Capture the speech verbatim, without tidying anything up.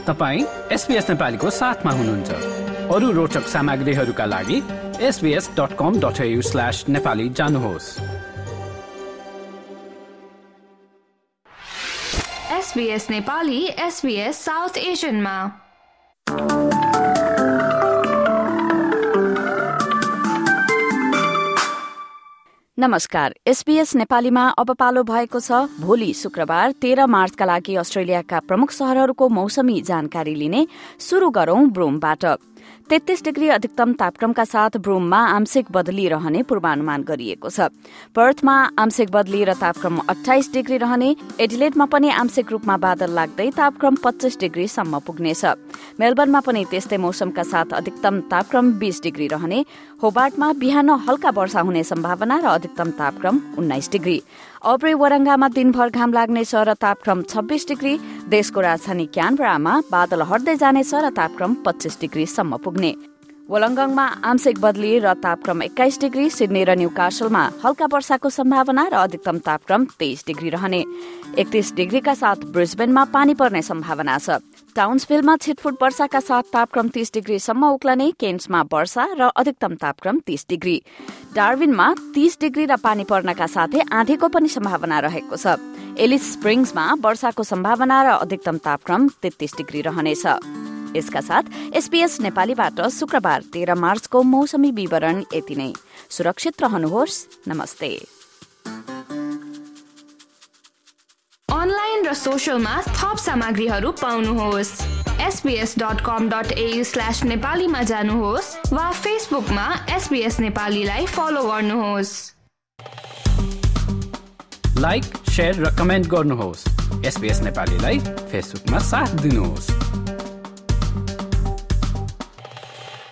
तपाईं एसबीएस नेपालीको साथमा हुनुहुन्छ। अरू रोचक सामग्रीहरूका लागि S B S dot com dot A U slash Nepali जानुहोस्। एसबीएस नेपाली एसबीएस साउथ एशियनमा। नमस्कार, एसबीएस नेपालीमा अब पालो भएको छ भोलि शुक्रबार तेह्र मार्चका लागि अस्ट्रेलियाका प्रमुख शहरहरूको मौसमी जानकारी लिने। शुरू गरौं ब्रोमबाट। तेत्तीस डिग्री अधिकतम तापक्रमका साथ ब्रोममा आंशिक बदली रहने पूर्वानुमान गरिएको छ। पर्थमा आंशिक बदली र तापक्रम अठाइस डिग्री रहने। एडिलेडमा पनि आंशिक रूपमा बादल लाग्दै तापक्रम पच्चीस डिग्रीसम्म पुग्नेछ। मेलबर्नमा पनि त्यस्तै मौसमका साथ अधिकतम तापक्रम बीस डिग्री रहने। होबार्टमा बिहान हल्का वर्षा हुने सम्भावना र अधिकतम तापक्रम उन्नाइस डिग्री। अब्रे वरंगामा दिनभर घाम लाग्नेछ र तापक्रम छब्बीस डिग्री। देशको राजधानी क्यानबरामा बादल हट्दै जानेछ र तापक्रम पच्चीस डिग्रीसम्म पुग्ने। वोलंगङमा आंशिक बदली र तापक्रम एक्काइस डिग्री। सिडनी र न्यूकासलमा हल्का वर्षाको सम्भावना र अधिकतम तापक्रम तेइस डिग्री रहने। एकतीस डिग्रीका साथ ब्रिस्बेनमा पानी पर्ने सम्भावना छ। टाउन्सभिलमा छिटफुट वर्षाका साथ तापक्रम तीस डिग्रीसम्म उक्लने। केन्समा वर्षा र अधिकतम तापक्रम तीस डिग्री। डार्विनमा तीस डिग्री र पानी पर्नका साथै आँधीको पनि सम्भावना रहेको छ। एलिस स्प्रिङ्समा वर्षाको सम्भावना र अधिकतम तापक्रम तेत्तीस डिग्री रहनेछ। यसका साथ एसबीएस नेपालीबाट शुक्रबार तेह्र मार्चको मौसमी विवरण यति नै। सुरक्षित रहनुहोस्। नमस्ते। अनलाइन र सोशलमा थप सामग्रीहरू पाउनुहोस्। S B S dot com dot A U slash नेपालीमा जानुहोस् वा फेसबुकमा एसबीएस नेपालीलाई फलो गर्नुहोस्। लाइक, शेयर र कमेन्ट गर्नुहोस्। एसबीएस नेपालीलाई फेसबुकमा साथ दिनुहोस्।